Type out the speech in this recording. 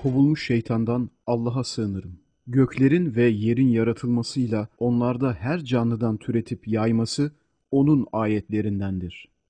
Kovulmuş şeytandan Allah'a sığınırım. Göklerin ve yerin yaratılmasıyla onlarda her canlıdan türetip yayması onun ayetlerindendir.